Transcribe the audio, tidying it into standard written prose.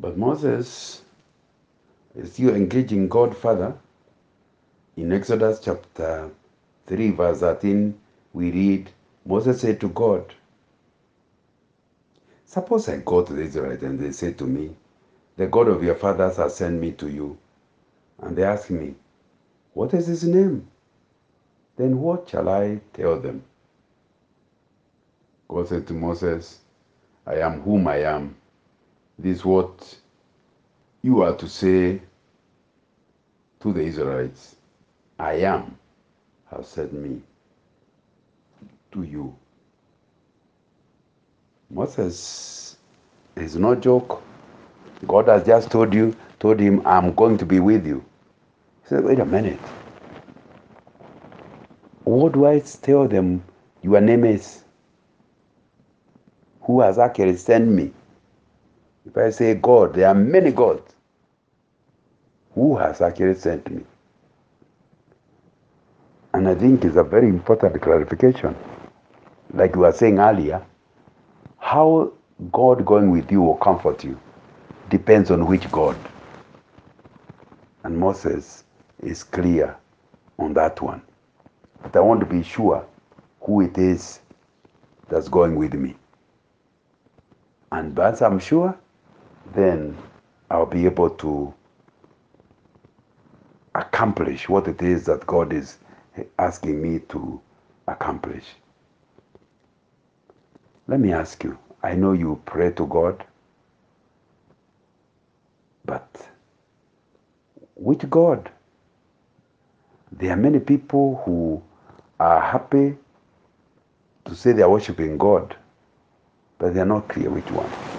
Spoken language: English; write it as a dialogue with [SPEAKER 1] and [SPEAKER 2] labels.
[SPEAKER 1] But Moses is still engaging God Father. In Exodus chapter 3, verse 13, we read, Moses said to God, suppose I go to the Israelites and they say to me, the God of your fathers has sent me to you. And they ask me, what is his name? Then what shall I tell them? God said to Moses, I am whom I am. This is what you are to say to the Israelites. I am has sent me to you. Moses is no joke. God has just told him, I'm going to be with you. He said, wait a minute. What do I tell them your name is? Who has actually sent me? If I say God, there are many gods. Who has actually sent me? And I think it's a very important clarification. Like we were saying earlier, how God going with you will comfort you depends on which God. And Moses is clear on that one. But I want to be sure who it is that's going with me. And once I'm sure, then I'll be able to accomplish what it is that God is asking me to accomplish. Let me ask you, I know you pray to God, but which God? There are many people who are happy to say they are worshiping God, but they are not clear which one.